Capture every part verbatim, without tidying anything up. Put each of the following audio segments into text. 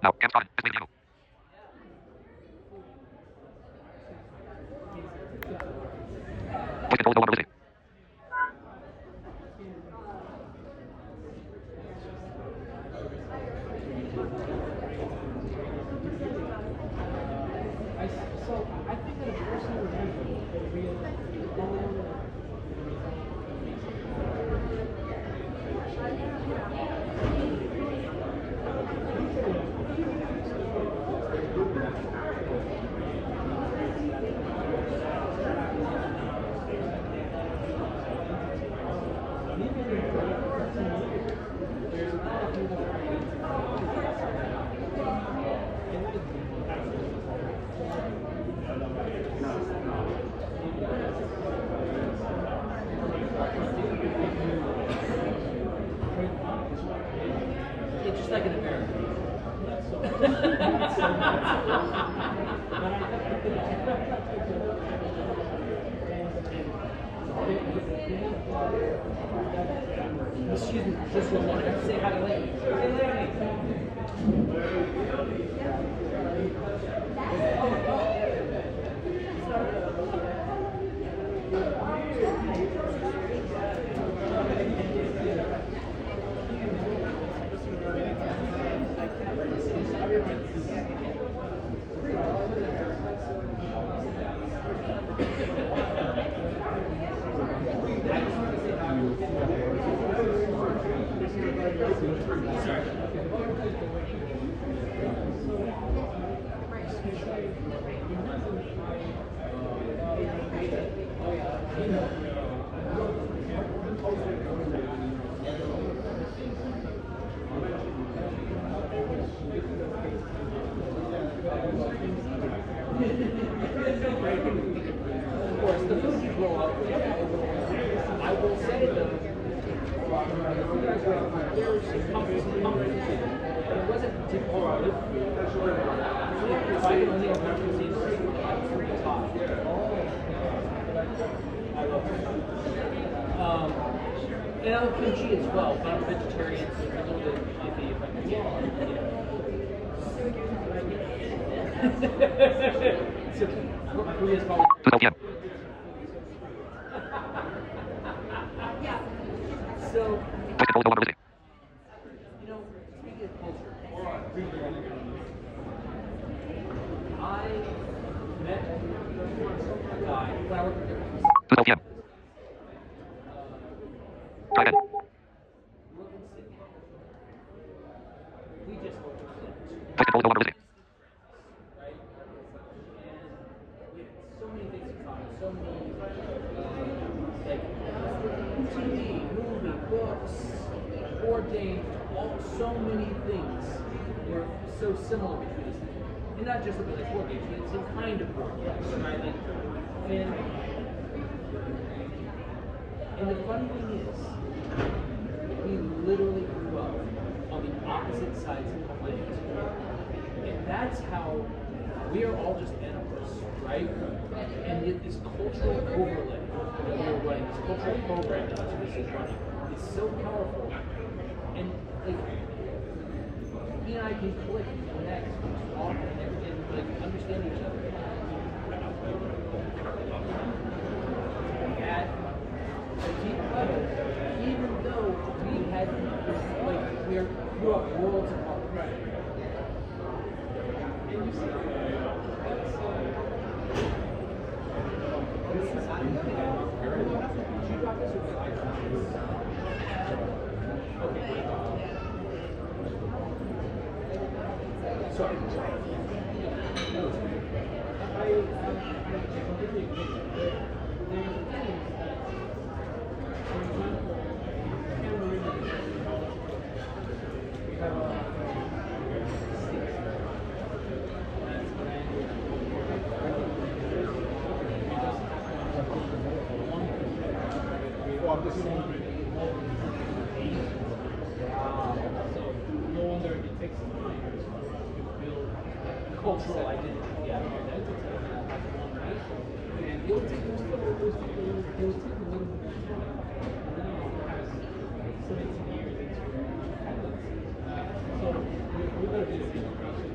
Now, can't find. Display the Voice control is no longer listening. I, so I think that a person would have a real it's just like an American. Excuse me, just one moment. Say hi to Lady. Hey, Lady. Of course, the food you grow up with, I will say though, there's some comfort, some comfort to it. But it wasn't typical good food. If I can only have cuisine, I'm pretty top. I love it. Um, and I love kimchi as well, but I'm a vegetarian, so it's a little bit iffy if I can get it. So, Korea's probably. twelve p m So, Voice control is no longer listening. you know, speaking of culture, I met a guy when I worked with him. twelve p m Try again. We just worked with him. Voice control is no longer listening. Right? And we had so many things in common, so many, uh, like, T V, movie, books, board games, all, so many things were so similar between us. And not just about like board games, but it's a kind of board games, right? Like, and, and the funny thing is, we literally grew up on the opposite sides of the planet. And that's how we are all just animals, right? And yet this cultural overlay that we're running, this cultural program that this is running, is so powerful. And like, he and I can click and connect and talk and, and like understand each other at a deep level, even though we had like we are grew up worlds apart. And you see, sorry. No wonder it takes time to build cultural identity. Yeah, and it would take most of those people, it would take a little bit of time. Now it has seventeen years into so we're going to do this.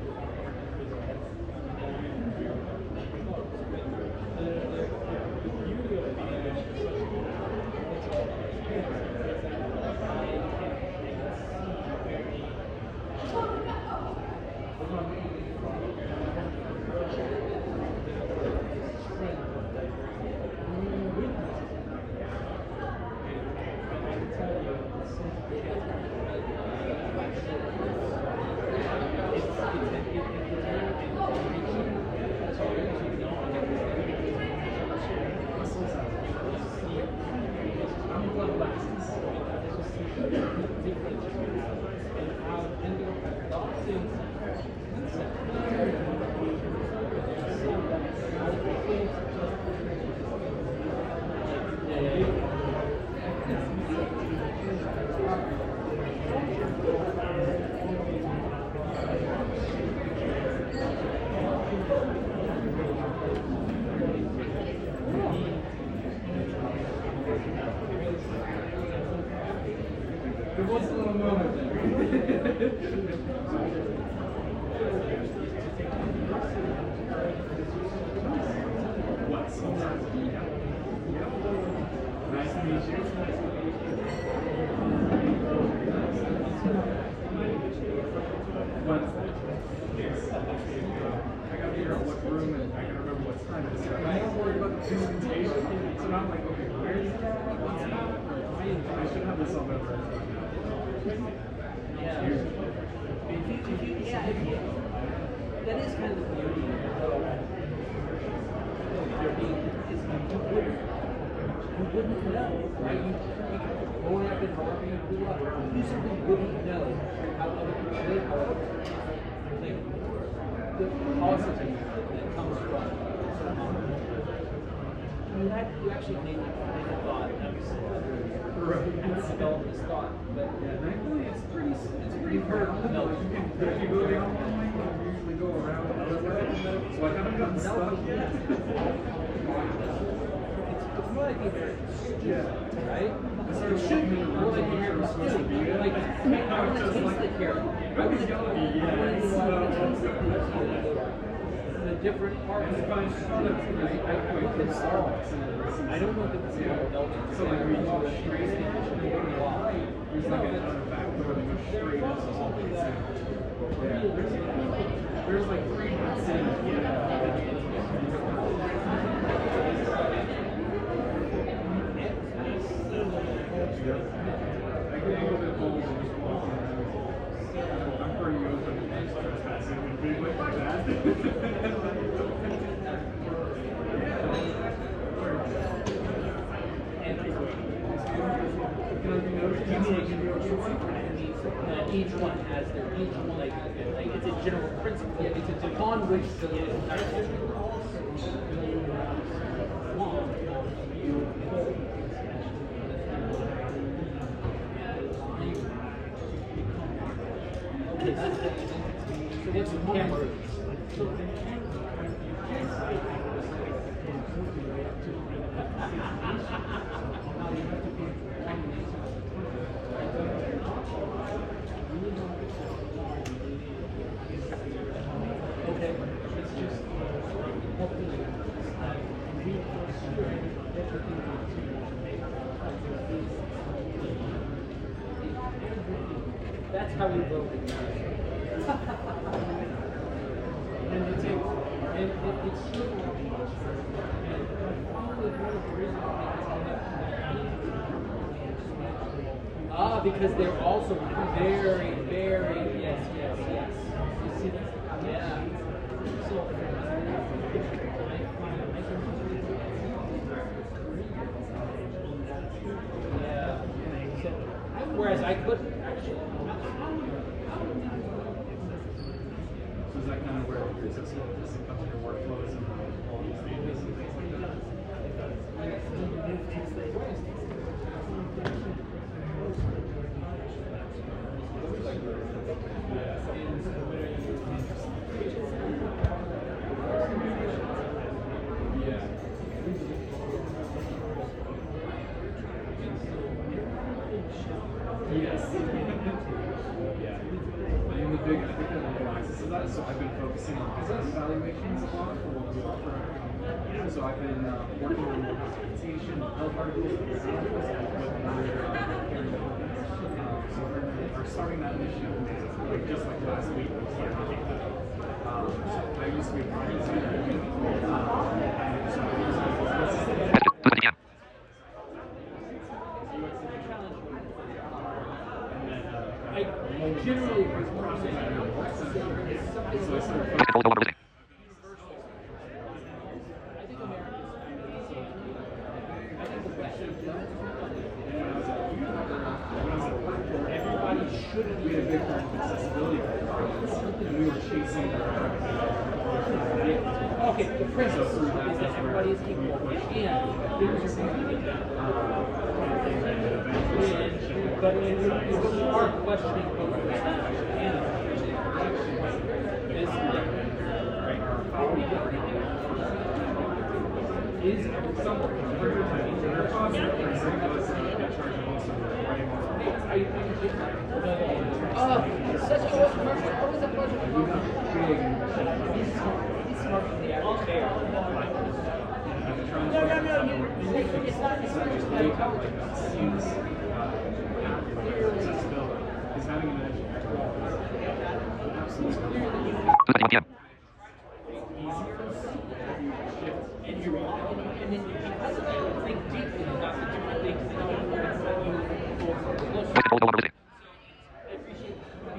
Nice to meet you. But yes, I gotta figure out what room and I gotta remember what time it is. I'm more worried about the presentation. So now I'm like, okay, where is it? What's happening? I should have this all memorized by now. Yeah. If you, if you, yeah, if you, that is kind of the beauty of there being, is you wouldn't, you wouldn't know, right? You, you growing up in Harvard, you grew up, you simply wouldn't know how other people live. Like, the positive that comes from sort of, you had, you actually made, made a thought, that was, right. Developed this thought, but Yeah, thankfully it's pretty, it's pretty you've heard common. no, You can, if you go down one lane, you usually go around the other way. So I haven't gotten stuck yet. it's more like you're Yeah. right? It should be more like you're student. Like, I want to taste the carrot. I want to I want to taste the different parts of the right? I look at sauce. I don't know if it's a So like we go straight in, there's like a back door that goes straight up to something. Yeah, there's, there's like three hats in. I can go to the home and just walk around. I'm pretty open to just trespassing and being like that. Each one has their each one like, like it's a general principle. It's a upon which the entire district Okay, so what's the camera? Okay, it's just that's how we vote. And it's a, and it, it's simple. And probably one of the reasons ah, because they're also very, very, yes, yes, yes. You see that? Yeah. So, yeah. So, whereas I couldn't actually. So is that kind of where your system just comes to your workflows and all these things and things like that? Yes. Yeah. And the big, I think one of the reasons of that, so I've been focusing on business valuations a lot for what we offer. So I've been uh, working on more hospitation, health articles, with other uh, caring companies. Uh, so we're, we're starting that initiative, like just like last week, we started to take that. Um, so I used to be a project manager. Um, and so I used to be Again. I generally was processing. So I started Hold over visiting. I think America. I think the West. Everybody should we had a big part of accessibility requirements, and we were chasing the okay, the principle is that everybody is equal, and things are going to get done. But when you are questioning both and is is somewhere. Oh, such a good commercial. Always a pleasure. We got big and He's smart. He's smart from the average bear. No, no, no, you, it's not, it's not just that. It's having an edge. Absolutely. two thirty-one p m And you're and then because of that, think deeply about the different things that you that you go for. Look, Place control over busy. I appreciate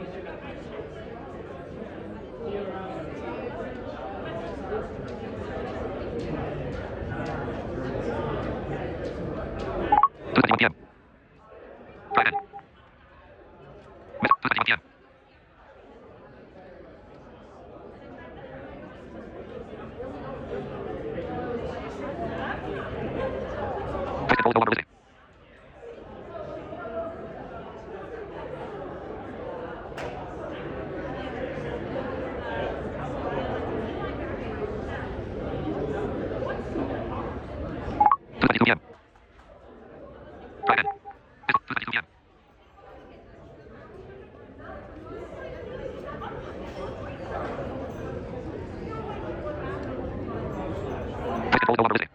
two thirty-one p m Try again. Miss two thirty-one p m Place control over busy. two thirty-two p m Try again. Miss two thirty-two p m Place control over busy.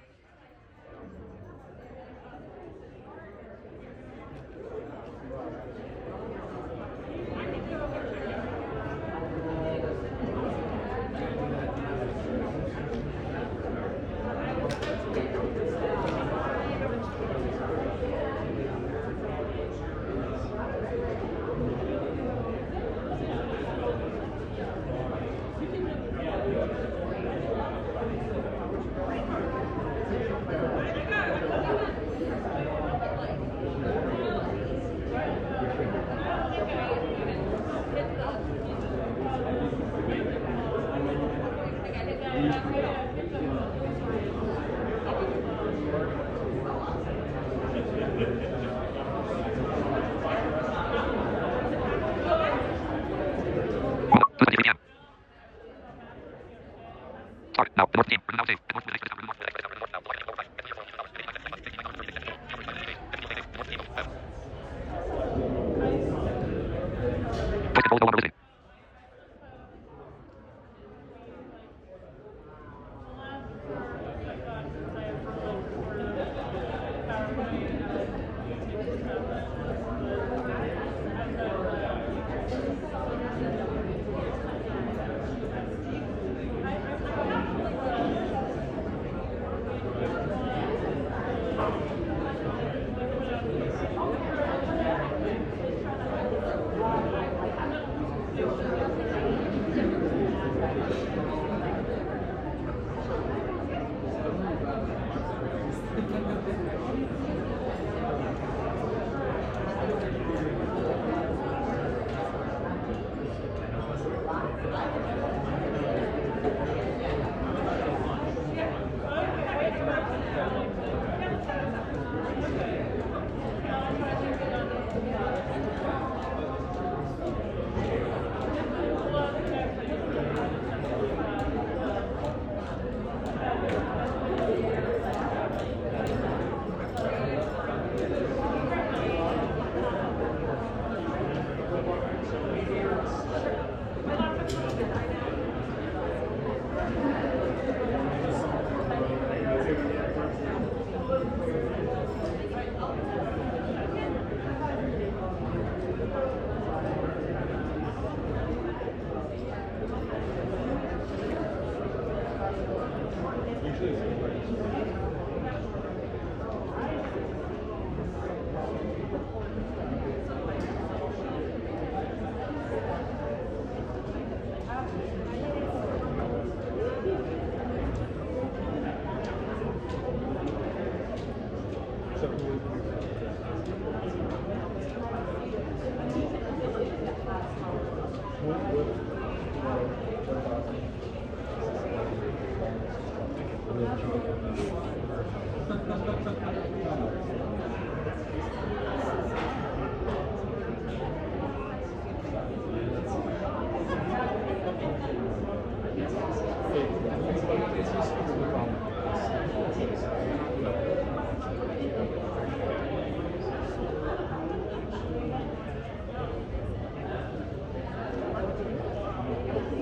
two thirty-three p m Start now. The North team. Now safe. The North team. The North team. The North now. Place control over busy.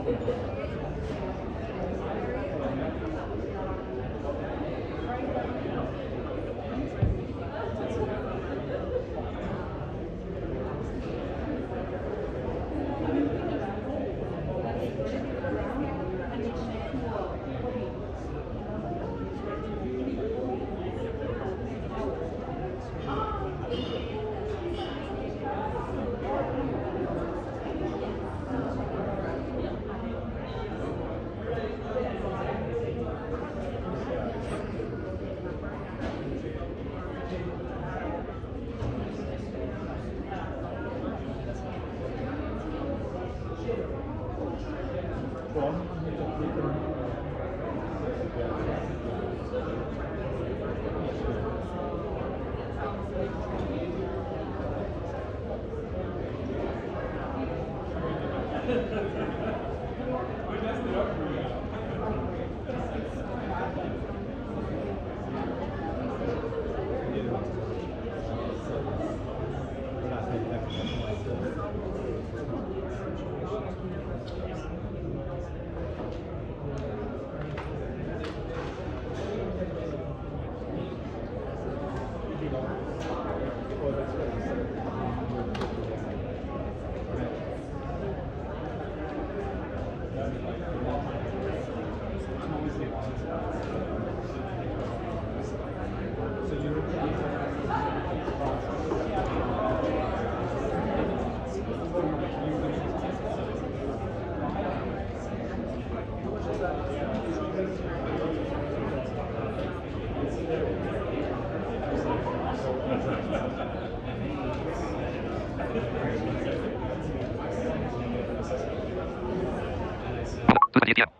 To the A T M.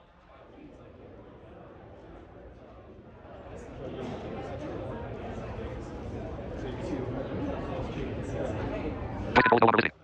Voice control no longer listening.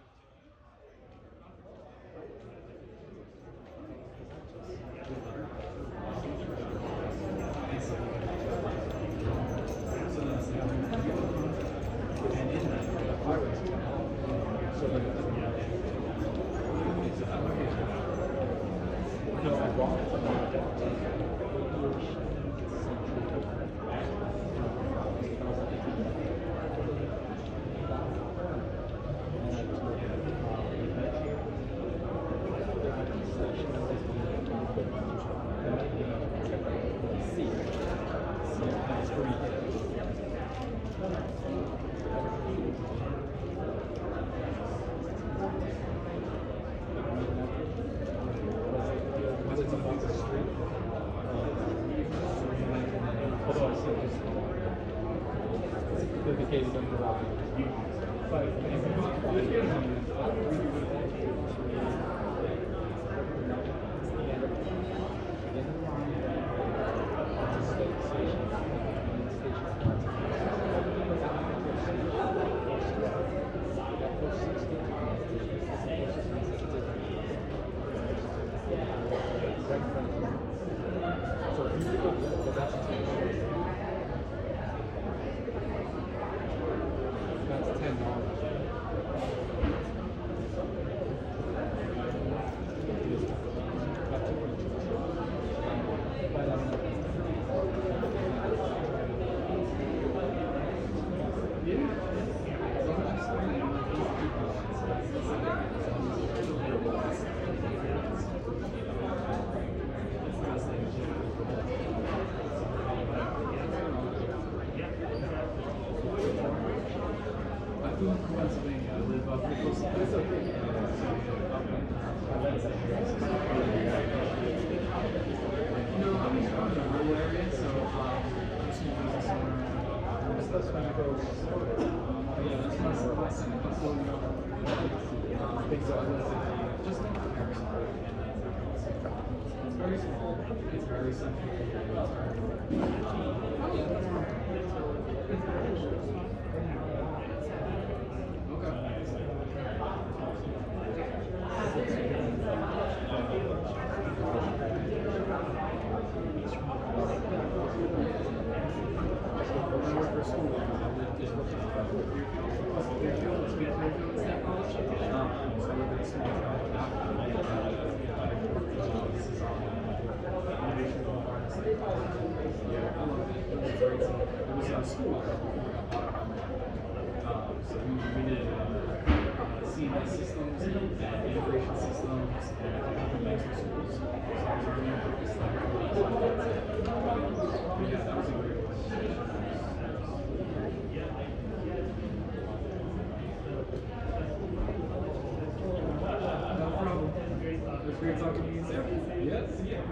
of school. Uh, so we, we did uh, uh, C M S systems and integration systems and fundamental schools. So I was really focused on that. But yeah, that was a great one. No problem. It was great talking to you, Sam. Yes, yeah.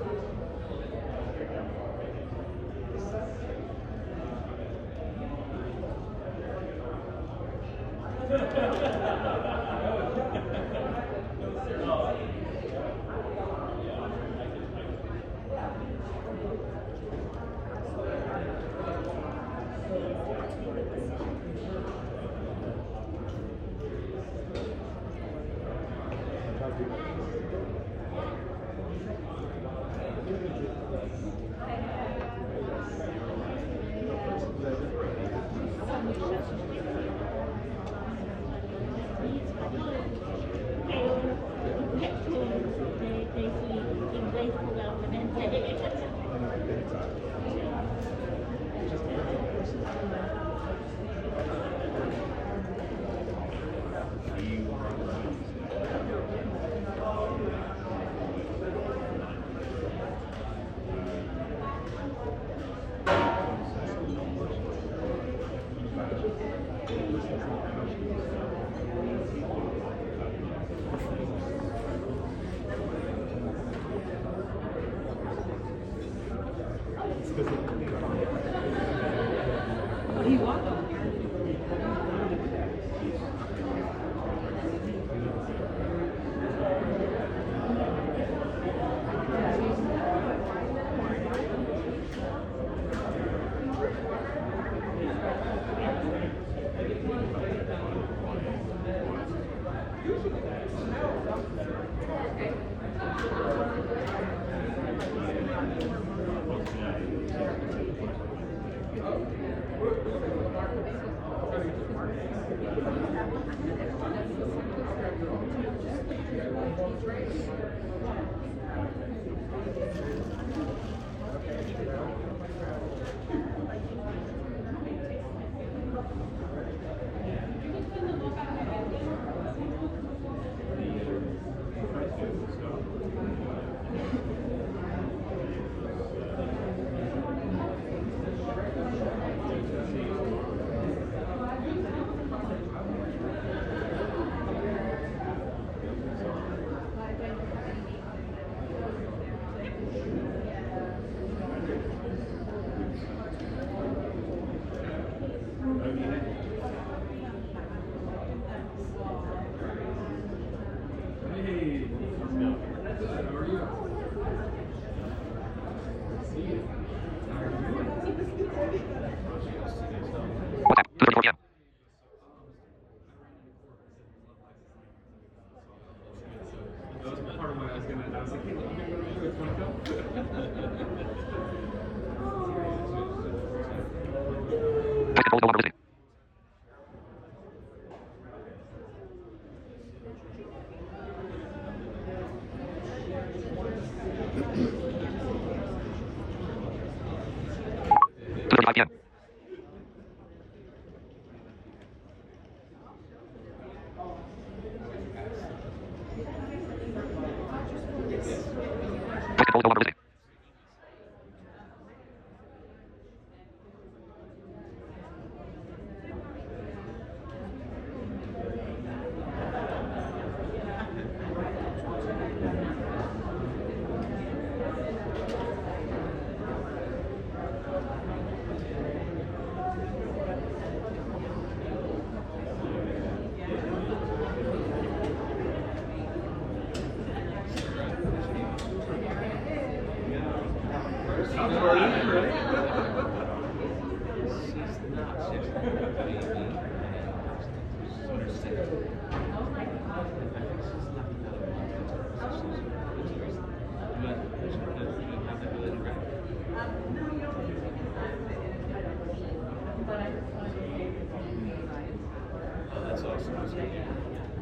That's awesome. That's great. Yeah,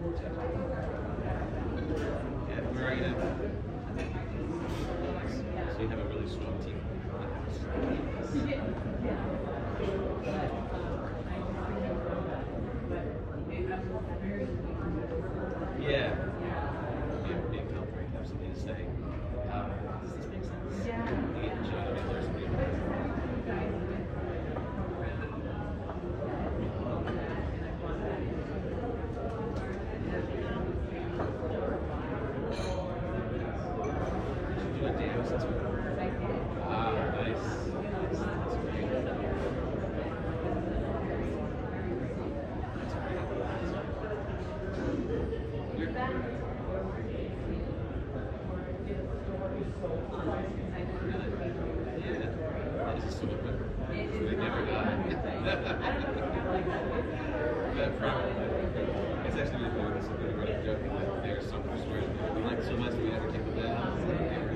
where are you now? So you have a really strong team. Davis, that's what. Ah, nice. Nice. That's great. Yeah, this is sort of a, they never die. That friend, it's actually really funny. This is really running joke. Like, there's some persuasion. We like so much we never take the down. It's like never.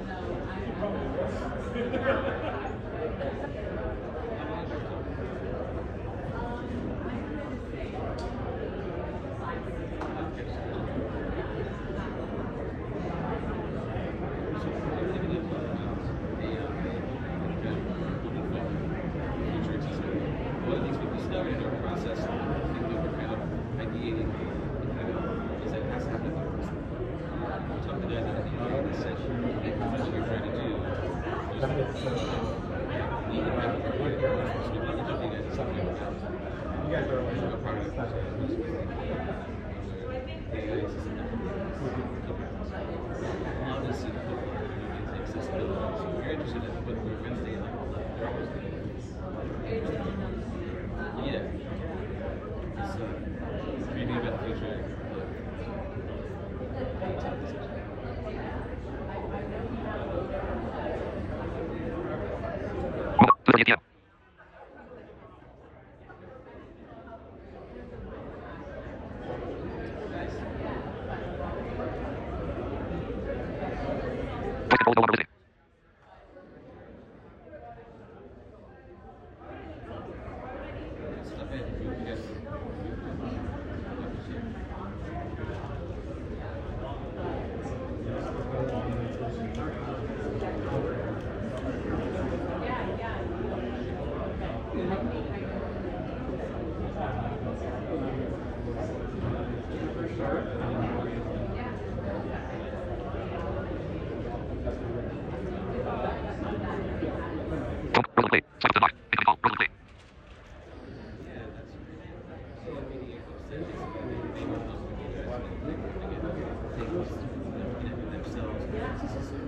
You guys are Yeah. So, dreaming about the future. Well, yeah. All over busy. Stop it. You guys. Roll play. Second to nine. Incoming call. Roll play. Themselves.